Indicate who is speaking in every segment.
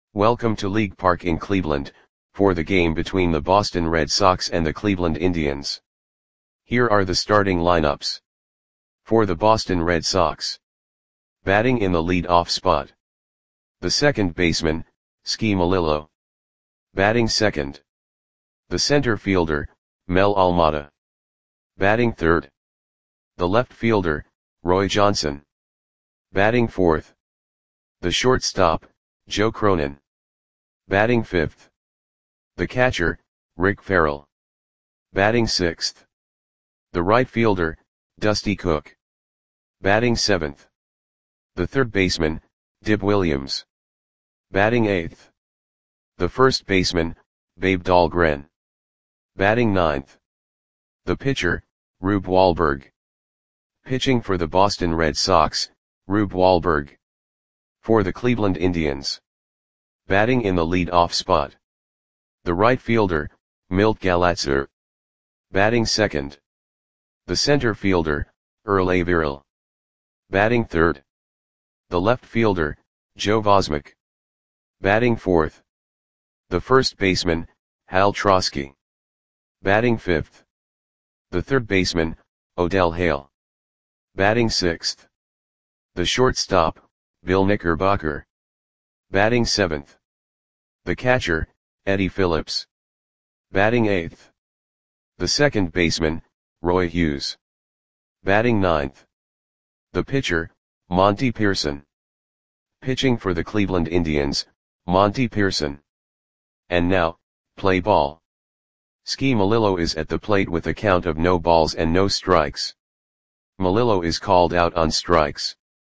Speaker 1: Welcome to League Park in Cleveland, for the game between the Boston Red Sox and the Cleveland Indians. Here are the starting lineups. For the Boston Red Sox. Batting in the lead-off spot. The second baseman, Ski Melillo. Batting second. The center fielder, Mel Almada. Batting third. The left fielder, Roy Johnson. Batting fourth. The shortstop, Joe Cronin. Batting fifth. The catcher, Rick Farrell. Batting sixth. The right fielder, Dusty Cook. Batting seventh. The third baseman, Dib Williams. Batting eighth. The first baseman, Babe Dahlgren. Batting ninth. The pitcher, Rube Wahlberg. Pitching for the Boston Red Sox, Rube Wahlberg. For the Cleveland Indians. Batting in the lead-off spot. The right fielder, Milt Galatzer. Batting second. The center fielder, Earl Averill. Batting third. The left fielder, Joe Vosmek. Batting fourth. The first baseman, Hal Trosky. Batting fifth. The third baseman, Odell Hale. Batting sixth. The shortstop, Bill Knickerbocker. Batting seventh. The catcher, Eddie Phillips. Batting eighth. The second baseman, Roy Hughes. Batting ninth. The pitcher, Monty Pearson. Pitching for the Cleveland Indians, Monty Pearson. And now, play ball. Ski Melillo is at the plate with a count of no balls and no strikes. Melillo is called out on strikes.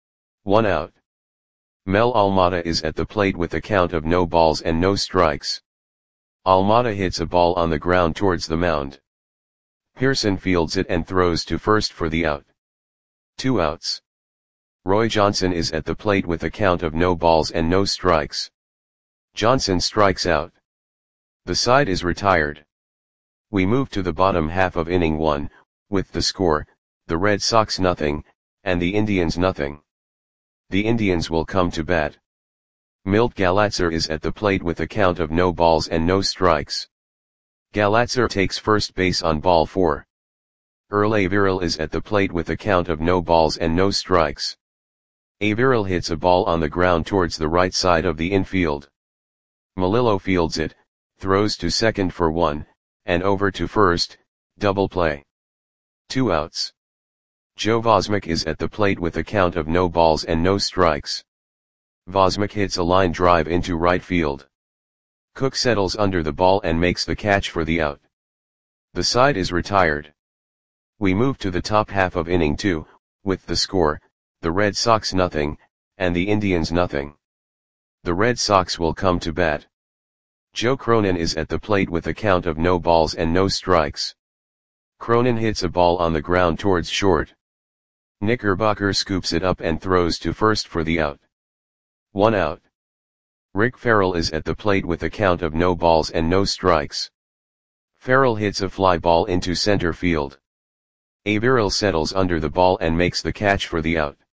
Speaker 1: 1 out. Mel Almada is at the plate with a count of no balls and no strikes. Almada hits a ball on the ground towards the mound. Pearson fields it and throws to first for the out. 2 outs. Roy Johnson is at the plate with a count of no balls and no strikes. Johnson strikes out. The side is retired. We move to the bottom half of inning 1, with the score, the Red Sox nothing, and the Indians nothing. The Indians will come to bat. Milt Galatzer is at the plate with a count of no balls and no strikes. Galatzer takes first base on ball 4. Earl Averill is at the plate with a count of no balls and no strikes. Averill hits a ball on the ground towards the right side of the infield. Melillo fields it, throws to second for 1, and over to first, double play. 2 outs. Joe Vosmek is at the plate with a count of no balls and no strikes. Vosmek hits a line drive into right field. Cook settles under the ball and makes the catch for the out. The side is retired. We move to the top half of inning 2, with the score, the Red Sox nothing, and the Indians nothing. The Red Sox will come to bat. Joe Cronin is at the plate with a count of no balls and no strikes. Cronin hits a ball on the ground towards short. Knickerbocker scoops it up and throws to first for the out. 1 out. Rick Farrell is at the plate with a count of no balls and no strikes. Farrell hits a fly ball into center field. Averill settles under the ball and makes the catch for the out.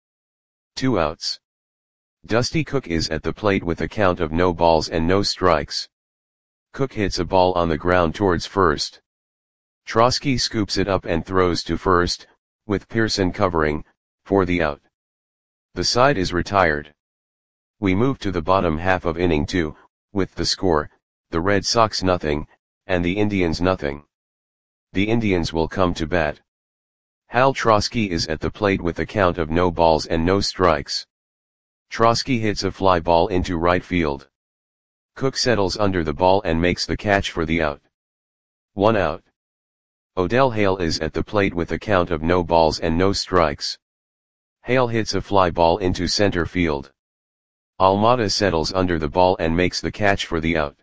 Speaker 1: 2 outs. Dusty Cook is at the plate with a count of no balls and no strikes. Cook hits a ball on the ground towards first. Trosky scoops it up and throws to first, with Pearson covering, for the out. The side is retired. We move to the bottom half of inning 2, with the score, the Red Sox nothing, and the Indians nothing. The Indians will come to bat. Hal Trosky is at the plate with a count of no balls and no strikes. Trosky hits a fly ball into right field. Cook settles under the ball and makes the catch for the out. 1 out. Odell Hale is at the plate with a count of no balls and no strikes. Hale hits a fly ball into center field. Almada settles under the ball and makes the catch for the out.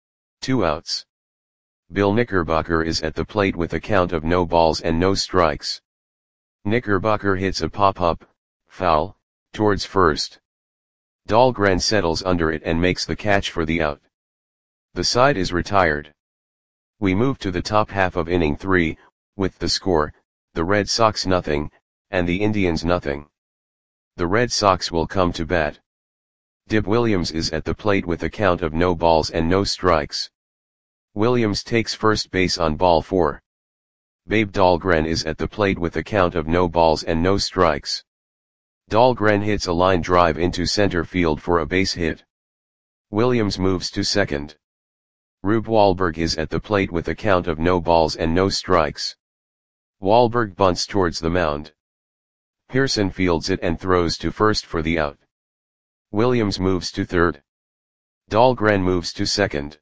Speaker 1: 2 outs. Bill Knickerbocker is at the plate with a count of no balls and no strikes. Knickerbocker hits a pop-up, foul, towards first. Dahlgren settles under it and makes the catch for the out. The side is retired. We move to the top half of inning 3, with the score, the Red Sox nothing, and the Indians nothing. The Red Sox will come to bat. Dib Williams is at the plate with a count of no balls and no strikes. Williams takes first base on ball 4. Babe Dahlgren is at the plate with a count of no balls and no strikes. Dahlgren hits a line drive into center field for a base hit. Williams moves to second. Rube Wahlberg is at the plate with a count of no balls and no strikes. Wahlberg bunts towards the mound. Pearson fields it and throws to first for the out. Williams moves to third. Dahlgren moves to second.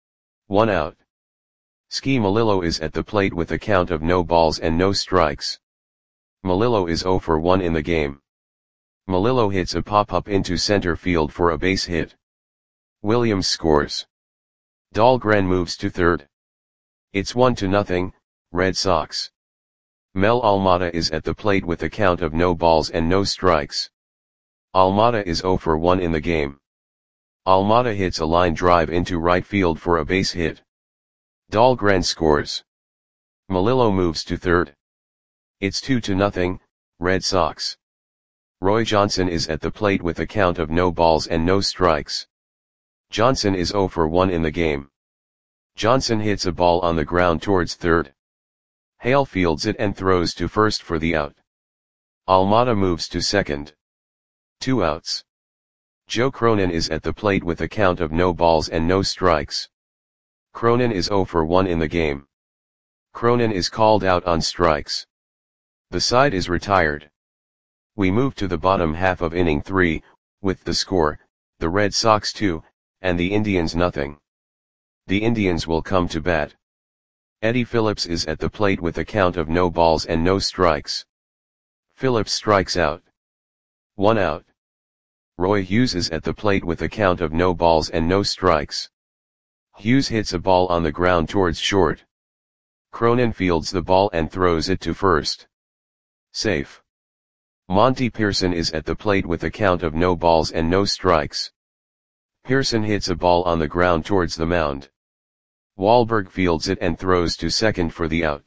Speaker 1: 1 out. Ski Melillo is at the plate with a count of no balls and no strikes. Melillo is 0 for 1 in the game. Melillo hits a pop-up into center field for a base hit. Williams scores. Dahlgren moves to third. It's 1-0, Red Sox. Mel Almada is at the plate with a count of no balls and no strikes. Almada is 0 for 1 in the game. Almada hits a line drive into right field for a base hit. Dahlgren scores. Melillo moves to third. It's 2-0, Red Sox. Roy Johnson is at the plate with a count of no balls and no strikes. Johnson is 0 for 1 in the game. Johnson hits a ball on the ground towards third. Hale fields it and throws to first for the out. Almada moves to second. 2 outs. Joe Cronin is at the plate with a count of no balls and no strikes. Cronin is 0 for 1 in the game. Cronin is called out on strikes. The side is retired. We move to the bottom half of inning 3, with the score, the Red Sox 2, and the Indians 0. The Indians will come to bat. Eddie Phillips is at the plate with a count of no balls and no strikes. Phillips strikes out. 1 out. Roy Hughes is at the plate with a count of no balls and no strikes. Hughes hits a ball on the ground towards short. Cronin fields the ball and throws it to first. Safe. Monty Pearson is at the plate with a count of no balls and no strikes. Pearson hits a ball on the ground towards the mound. Wahlberg fields it and throws to second for the out.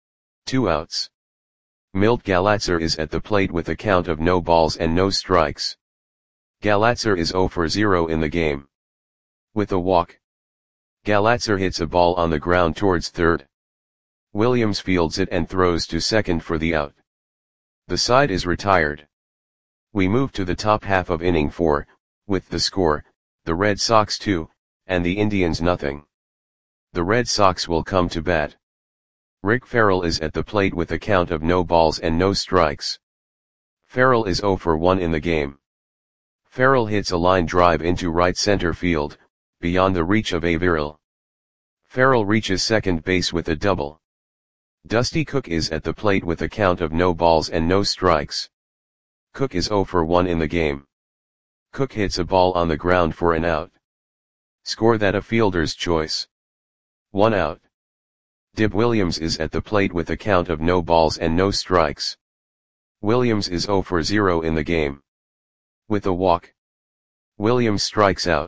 Speaker 1: 2 outs. Milt Galatzer is at the plate with a count of no balls and no strikes. Galatzer is 0 for 0 in the game. With a walk. Galatzer hits a ball on the ground towards third. Williams fields it and throws to second for the out. The side is retired. We move to the top half of inning 4, with the score, the Red Sox 2, and the Indians 0. The Red Sox will come to bat. Rick Farrell is at the plate with a count of no balls and no strikes. Farrell is 0 for 1 in the game. Farrell hits a line drive into right center field, beyond the reach of Averill. Farrell reaches second base with a double. Dusty Cook is at the plate with a count of no balls and no strikes. Cook is 0 for 1 in the game. Cook hits a ball on the ground for an out. Score that a fielder's choice. 1 out. Dib Williams is at the plate with a count of no balls and no strikes. Williams is 0 for 0 in the game. With a walk. Williams strikes out.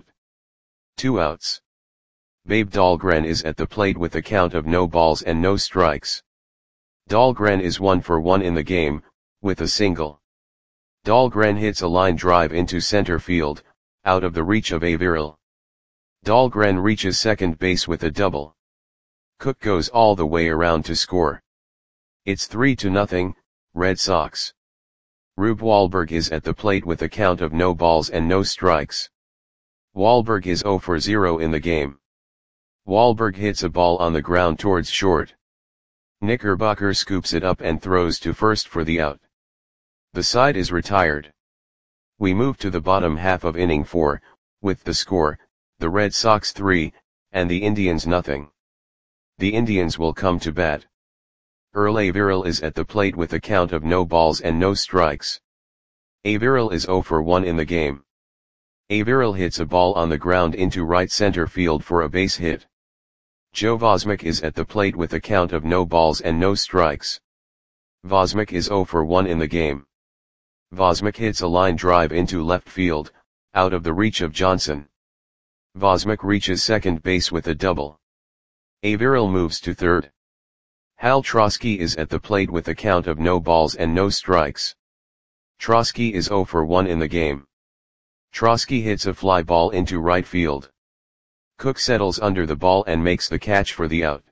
Speaker 1: 2 outs. Babe Dahlgren is at the plate with a count of no balls and no strikes. Dahlgren is 1 for 1 in the game, with a single. Dahlgren hits a line drive into center field, out of the reach of Averill. Dahlgren reaches second base with a double. Cook goes all the way around to score. It's 3-0, Red Sox. Rube Wahlberg is at the plate with a count of no balls and no strikes. Wahlberg is 0 for 0 in the game. Wahlberg hits a ball on the ground towards short. Knickerbocker scoops it up and throws to first for the out. The side is retired. We move to the bottom half of inning 4, with the score, the Red Sox 3, and the Indians 0. The Indians will come to bat. Earl Averill is at the plate with a count of no balls and no strikes. Averill is 0 for 1 in the game. Averill hits a ball on the ground into right center field for a base hit. Joe Vosmick is at the plate with a count of no balls and no strikes. Vosmick is 0 for 1 in the game. Vosmick hits a line drive into left field, out of the reach of Johnson. Vosmick reaches second base with a double. Averill moves to third. Hal Trosky is at the plate with a count of no balls and no strikes. Trosky is 0 for 1 in the game. Trotsky hits a fly ball into right field. Cook settles under the ball and makes the catch for the out.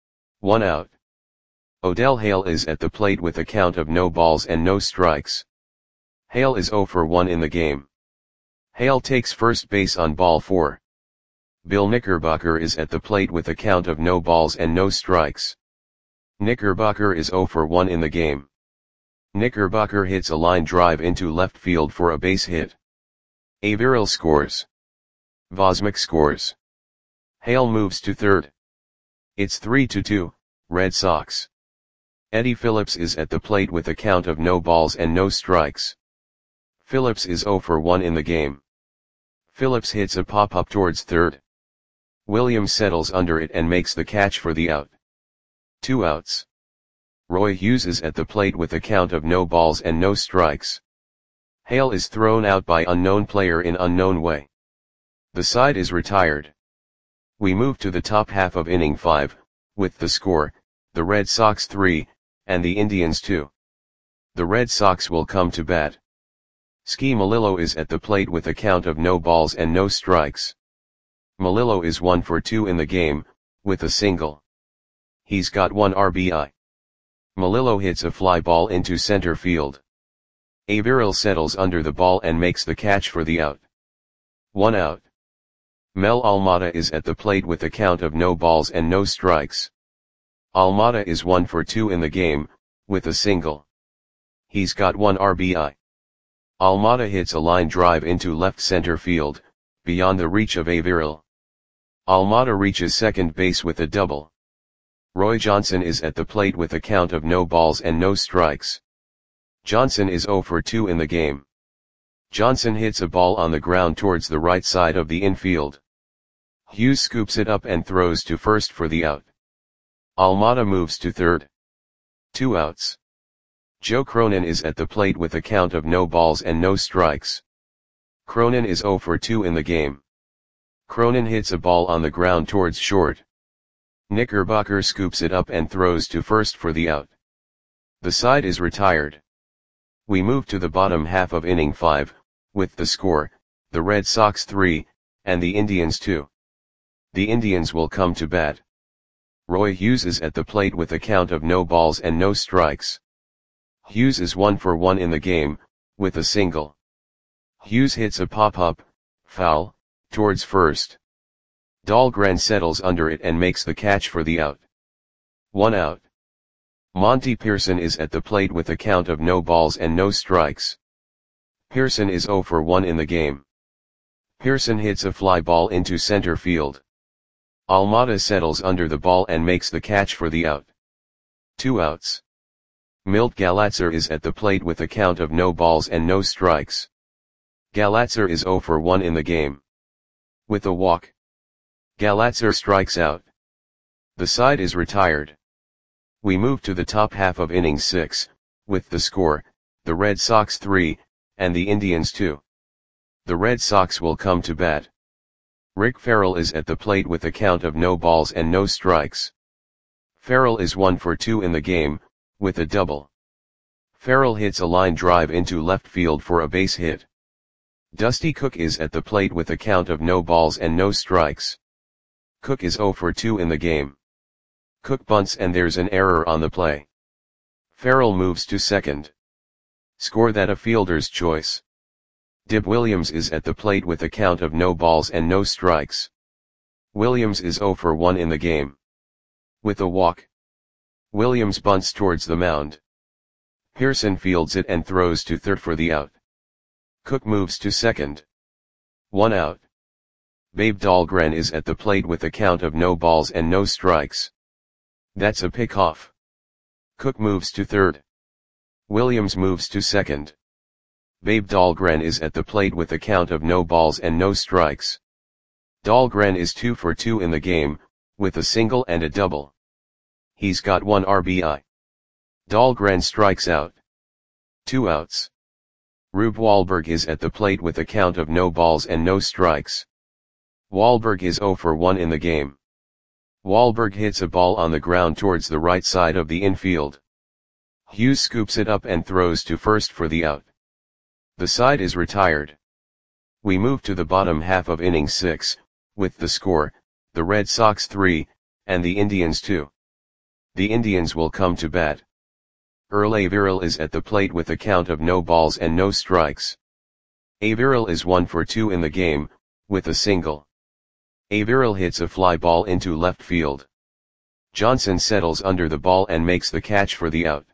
Speaker 1: 1 out. Odell Hale is at the plate with a count of no balls and no strikes. Hale is 0 for 1 in the game. Hale takes first base on ball 4. Bill Knickerbocker is at the plate with a count of no balls and no strikes. Knickerbocker is 0 for 1 in the game. Knickerbocker hits a line drive into left field for a base hit. Averill scores. Vosmick scores. Hale moves to third. It's 3-2, Red Sox. Eddie Phillips is at the plate with a count of no balls and no strikes. Phillips is 0 for 1 in the game. Phillips hits a pop-up towards third. Williams settles under it and makes the catch for the out. 2 outs. Roy Hughes is at the plate with a count of no balls and no strikes. Hale is thrown out by unknown player in unknown way. The side is retired. We move to the top half of inning 5, with the score, the Red Sox 3, and the Indians 2. The Red Sox will come to bat. Ski Melillo is at the plate with a count of no balls and no strikes. Melillo is 1 for 2 in the game, with a single. He's got 1 RBI. Melillo hits a fly ball into center field. Averill settles under the ball and makes the catch for the out. 1 out. Mel Almada is at the plate with a count of no balls and no strikes. Almada is 1 for 2 in the game, with a single. He's got 1 RBI. Almada hits a line drive into left center field, beyond the reach of Averill. Almada reaches second base with a double. Roy Johnson is at the plate with a count of no balls and no strikes. Johnson is 0 for 2 in the game. Johnson hits a ball on the ground towards the right side of the infield. Hughes scoops it up and throws to first for the out. Almada moves to third. 2 outs. Joe Cronin is at the plate with a count of no balls and no strikes. Cronin is 0 for 2 in the game. Cronin hits a ball on the ground towards short. Knickerbocker scoops it up and throws to first for the out. The side is retired. We move to the bottom half of inning 5, with the score, the Red Sox 3, and the Indians 2. The Indians will come to bat. Roy Hughes is at the plate with a count of no balls and no strikes. Hughes is 1 for 1 in the game, with a single. Hughes hits a pop-up, foul, towards first. Dahlgren settles under it and makes the catch for the out. 1 out. Monty Pearson is at the plate with a count of no balls and no strikes. Pearson is 0 for 1 in the game. Pearson hits a fly ball into center field. Almada settles under the ball and makes the catch for the out. 2 outs. Milt Galatzer is at the plate with a count of no balls and no strikes. Galatzer is 0 for 1 in the game. With a walk, Galatzer strikes out. The side is retired. We move to the top half of inning 6, with the score, the Red Sox 3, and the Indians 2. The Red Sox will come to bat. Rick Farrell is at the plate with a count of no balls and no strikes. Farrell is 1 for 2 in the game, with a double. Farrell hits a line drive into left field for a base hit. Dusty Cook is at the plate with a count of no balls and no strikes. Cook is 0 for 2 in the game. Cook bunts and there's an error on the play. Farrell moves to second. Score that a fielder's choice. Dib Williams is at the plate with a count of no balls and no strikes. Williams is 0 for 1 in the game. With a walk, Williams bunts towards the mound. Pearson fields it and throws to third for the out. Cook moves to second. 1 out. Babe Dahlgren is at the plate with a count of no balls and no strikes. That's a pickoff. Cook moves to third. Williams moves to second. Babe Dahlgren is at the plate with a count of no balls and no strikes. Dahlgren is 2 for 2 in the game, with a single and a double. He's got 1 RBI. Dahlgren strikes out. 2 outs. Rube Wahlberg is at the plate with a count of no balls and no strikes. Wahlberg is 0 for 1 in the game. Wahlberg hits a ball on the ground towards the right side of the infield. Hughes scoops it up and throws to first for the out. The side is retired. We move to the bottom half of inning 6, with the score, the Red Sox 3, and the Indians 2. The Indians will come to bat. Earl Averill is at the plate with a count of no balls and no strikes. Averill is 1 for 2 in the game, with a single. Averill hits a fly ball into left field. Johnson settles under the ball and makes the catch for the out.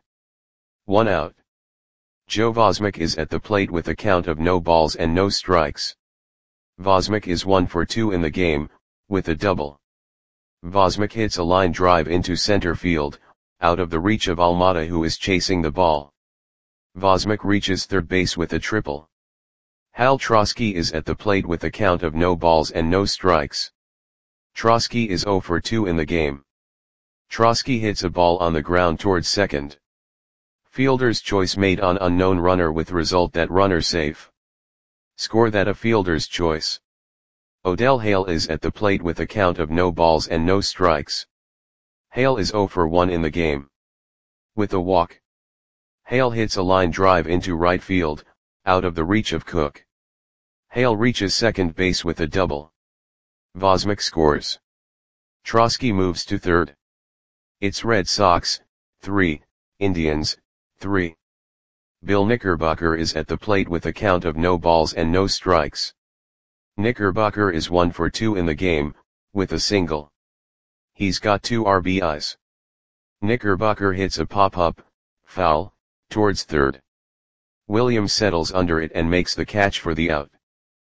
Speaker 1: 1 out. Joe Vosmek is at the plate with a count of no balls and no strikes. Vosmek is 1 for 2 in the game, with a double. Vosmek hits a line drive into center field, out of the reach of Almada, who is chasing the ball. Vosmek reaches third base with a triple. Hal Trosky is at the plate with a count of no balls and no strikes. Trosky is 0 for 2 in the game. Trosky hits a ball on the ground towards second. Fielder's choice made on unknown runner with result that runner safe. Score that a fielder's choice. Odell Hale is at the plate with a count of no balls and no strikes. Hale is 0 for 1 in the game. With a walk. Hale hits a line drive into right field, out of the reach of Cook. Hale reaches second base with a double. Vosmek scores. Trosky moves to third. It's Red Sox, 3, Indians, 3. Bill Knickerbocker is at the plate with a count of no balls and no strikes. Knickerbocker is 1 for 2 in the game, with a single. He's got 2 RBIs. Knickerbocker hits a pop-up, foul, towards third. Williams settles under it and makes the catch for the out.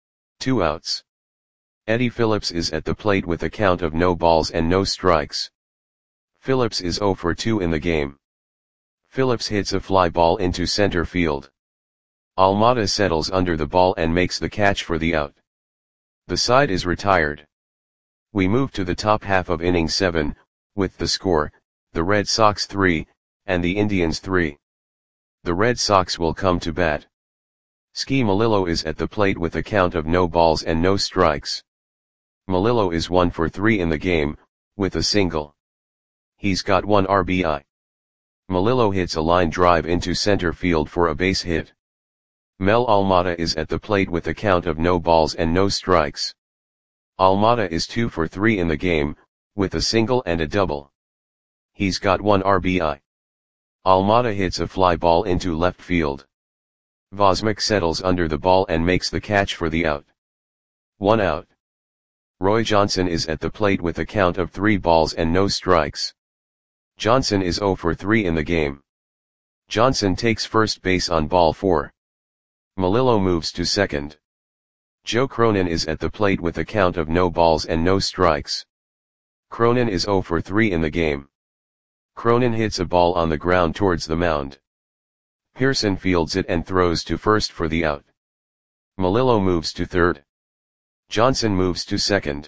Speaker 1: 2 outs. Eddie Phillips is at the plate with a count of no balls and no strikes. Phillips is 0 for 2 in the game. Phillips hits a fly ball into center field. Almada settles under the ball and makes the catch for the out. The side is retired. We move to the top half of inning 7, with the score, the Red Sox 3, and the Indians 3. The Red Sox will come to bat. Ski Melillo is at the plate with a count of no balls and no strikes. Melillo is 1 for 3 in the game, with a single. He's got 1 RBI. Melillo hits a line drive into center field for a base hit. Mel Almada is at the plate with a count of no balls and no strikes. Almada is 2 for 3 in the game, with a single and a double. He's got 1 RBI. Almada hits a fly ball into left field. Vosmek settles under the ball and makes the catch for the out. 1 out. Roy Johnson is at the plate with a count of 3 balls and no strikes. Johnson is 0 for 3 in the game. Johnson takes first base on ball 4. Melillo moves to second. Joe Cronin is at the plate with a count of no balls and no strikes. Cronin is 0 for 3 in the game. Cronin hits a ball on the ground towards the mound. Pearson fields it and throws to first for the out. Melillo moves to third. Johnson moves to second.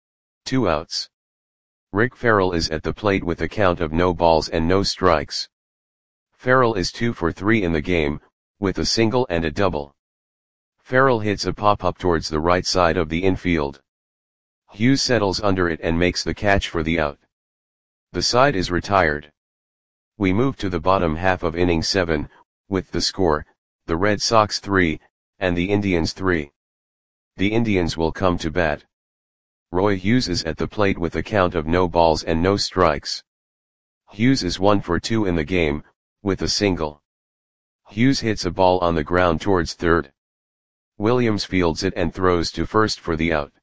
Speaker 1: 2 outs. Rick Farrell is at the plate with a count of no balls and no strikes. Farrell is 2 for 3 in the game, with a single and a double. Farrell hits a pop-up towards the right side of the infield. Hughes settles under it and makes the catch for the out. The side is retired. We move to the bottom half of inning 7, with the score, the Red Sox 3, and the Indians 3. The Indians will come to bat. Roy Hughes is at the plate with a count of no balls and no strikes. Hughes is 1 for 2 in the game, with a single. Hughes hits a ball on the ground towards third. Williams fields it and throws to first for the out.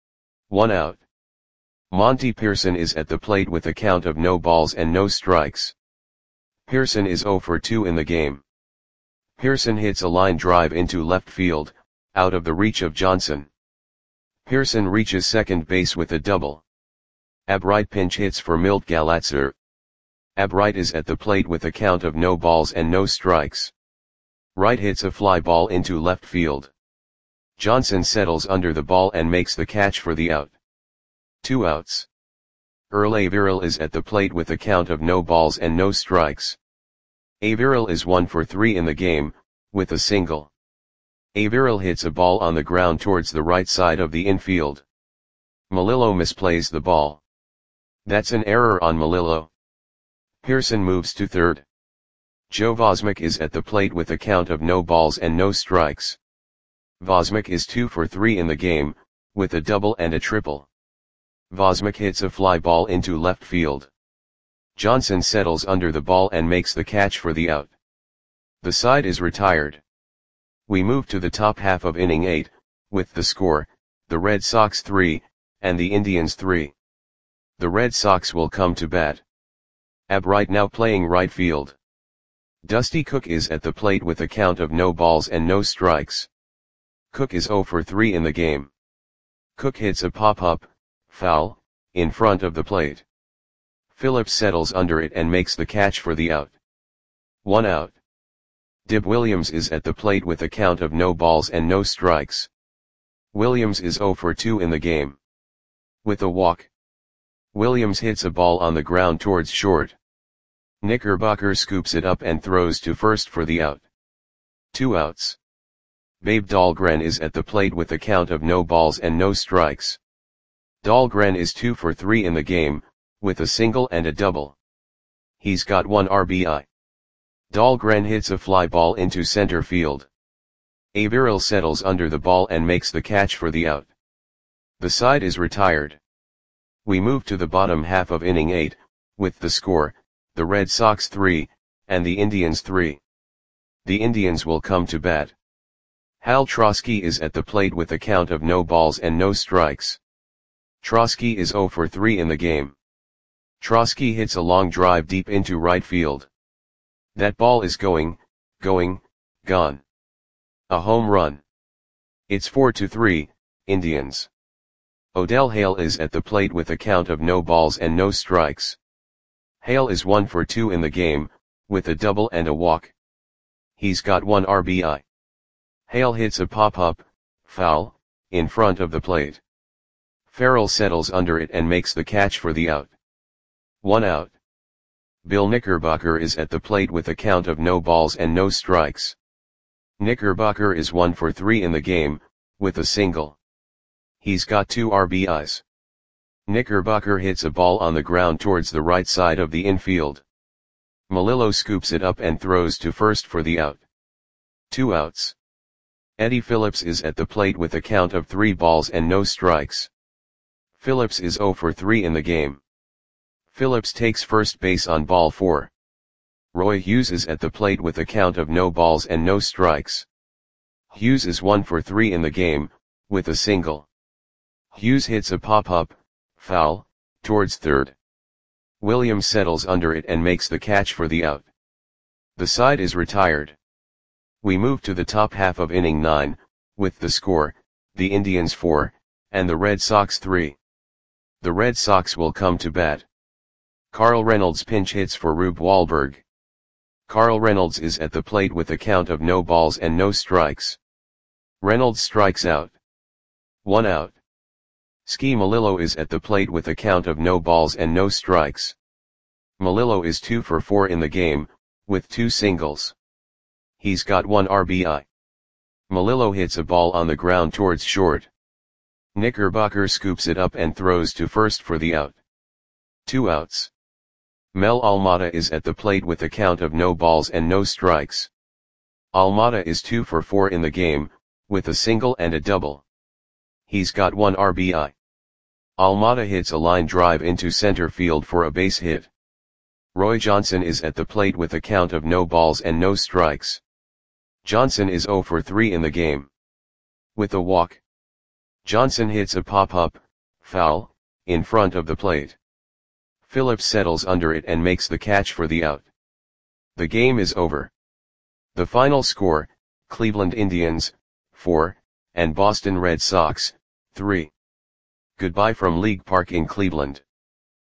Speaker 1: 1 out. Monty Pearson is at the plate with a count of no balls and no strikes. Pearson is 0 for 2 in the game. Pearson hits a line drive into left field, out of the reach of Johnson. Pearson reaches second base with a double. Ab Wright pinch hits for Milt Galatzer. Ab Wright is at the plate with a count of no balls and no strikes. Wright hits a fly ball into left field. Johnson settles under the ball and makes the catch for the out. 2 outs. Earl Averill is at the plate with a count of no balls and no strikes. Averill is 1 for 3 in the game, with a single. Averill hits a ball on the ground towards the right side of the infield. Melillo misplays the ball. That's an error on Melillo. Pearson moves to third. Joe Vosmek is at the plate with a count of no balls and no strikes. Vosmik is 2 for 3 in the game, with a double and a triple. Vosmik hits a fly ball into left field. Johnson settles under the ball and makes the catch for the out. The side is retired. We move to the top half of inning 8, with the score, the Red Sox 3, and the Indians 3. The Red Sox will come to bat. Ab right now playing right field. Dusty Cook is at the plate with a count of no balls and no strikes. Cook is 0 for 3 in the game. Cook hits a pop-up, foul, in front of the plate. Phillips settles under it and makes the catch for the out. 1 out. Dib Williams is at the plate with a count of no balls and no strikes. Williams is 0 for 2 in the game. With a walk, Williams hits a ball on the ground towards short. Knickerbocker scoops it up and throws to first for the out. 2 outs. Babe Dahlgren is at the plate with a count of no balls and no strikes. Dahlgren is 2 for 3 in the game, with a single and a double. He's got 1 RBI. Dahlgren hits a fly ball into center field. Averill settles under the ball and makes the catch for the out. The side is retired. We move to the bottom half of inning 8, with the score, the Red Sox 3, and the Indians 3. The Indians will come to bat. Hal Trosky is at the plate with a count of no balls and no strikes. Trosky is 0 for 3 in the game. Trosky hits a long drive deep into right field. That ball is gone. A home run. It's 4-3, Indians. Odell Hale is at the plate with a count of no balls and no strikes. Hale is 1 for 2 in the game, with a double and a walk. He's got 1 RBI. Hale hits a pop-up, foul, in front of the plate. Farrell settles under it and makes the catch for the out. 1 out. Bill Knickerbocker is at the plate with a count of no balls and no strikes. Knickerbocker is 1 for 3 in the game, with a single. He's got 2 RBIs. Knickerbocker hits a ball on the ground towards the right side of the infield. Melillo scoops it up and throws to first for the out. 2 outs. Eddie Phillips is at the plate with a count of 3 balls and no strikes. Phillips is 0 for 3 in the game. Phillips takes first base on ball 4. Roy Hughes is at the plate with a count of no balls and no strikes. Hughes is 1 for 3 in the game, with a single. Hughes hits a pop-up, foul, towards third. Williams settles under it and makes the catch for the out. The side is retired. We move to the top half of inning 9, with the score, the Indians 4, and the Red Sox 3. The Red Sox will come to bat. Carl Reynolds pinch hits for Rube Wahlberg. Carl Reynolds is at the plate with a count of no balls and no strikes. Reynolds strikes out. 1 out. Ski Melillo is at the plate with a count of no balls and no strikes. Melillo is 2 for 4 in the game, with 2 singles. He's got 1 RBI. Melillo hits a ball on the ground towards short. Knickerbocker scoops it up and throws to first for the out. 2 outs. Mel Almada is at the plate with a count of no balls and no strikes. Almada is 2 for 4 in the game, with a single and a double. He's got 1 RBI. Almada hits a line drive into center field for a base hit. Roy Johnson is at the plate with a count of no balls and no strikes. Johnson is 0 for 3 in the game. With a walk, Johnson hits a pop-up, foul, in front of the plate. Phillips settles under it and makes the catch for the out. The game is over. The final score, Cleveland Indians, 4, and Boston Red Sox, 3. Goodbye from League Park in Cleveland.